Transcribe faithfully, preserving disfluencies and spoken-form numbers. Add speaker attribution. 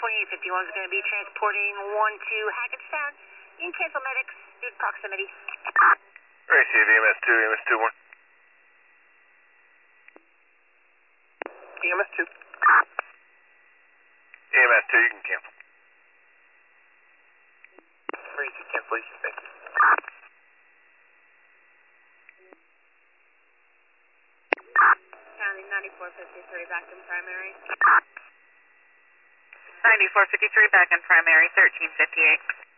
Speaker 1: twenty-eight fifty-one is going to be transporting one to Hackettstown. You can cancel medics due to proximity.
Speaker 2: Receive E M S two, E M S two one. E M S two. E M S two, you can cancel. Receive cancellation, thank you.
Speaker 1: County ninety-four fifty-three back in primary.
Speaker 3: ninety-four fifty-three back in primary, thirteen fifty-eight.